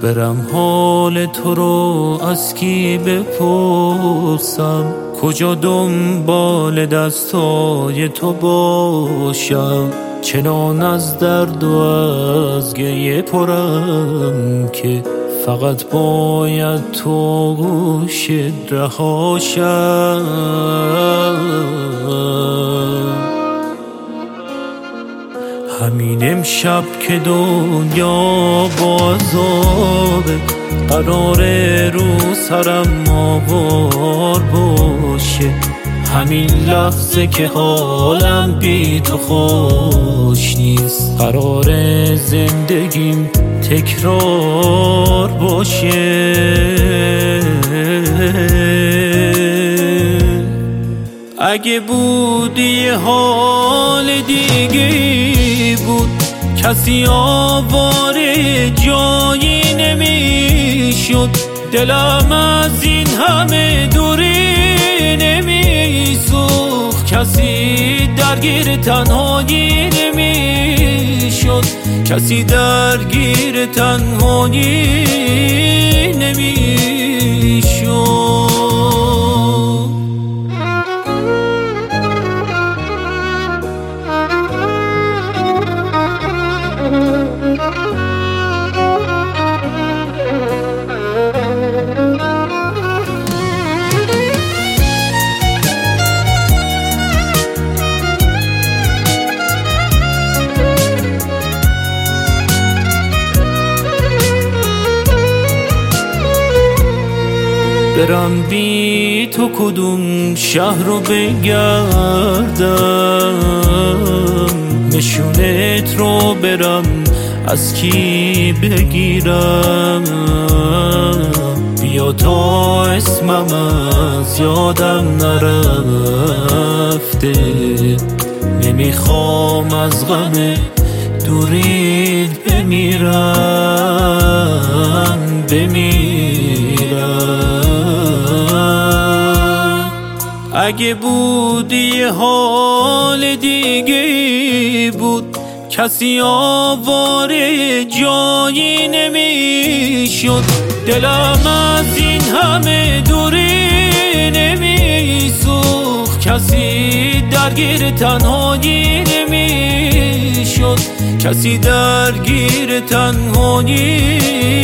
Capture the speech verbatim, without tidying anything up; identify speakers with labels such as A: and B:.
A: برم حال تو رو از کی بپرسم، کجا دنبال دستای تو باشم. چنان از درد و از گریه پرم که فقط باید تو گوشت رهاشم. همین امشب که دنیا با عذابه، قراره رو سرم آوار باشه. همین لحظه که حالم بی تو خوش نیست، قراره زندگیم تکرار باشه. اگه بودی یه حال دیگه بود، کسی آواره جایی نمیشد. دلم از این همه دوری نمیسوخت، کسی درگیر تنهایی نمیشد، کسی درگیر تنهایی نمیشد. برم بی تو کدوم شهر رو بگردم، نشونت رو برم از کی بگیرم. بیا تا اسمم از یادم نرفته، نمیخوام از غم دورید بمیرم بمیرم. اگه بودی یه حال دیگه بود، کسی آواره جایی نمیشد. دلم از این همه دوری نمیسوخت، کسی درگیر تنهایی نمیشد، کسی درگیر تنهایی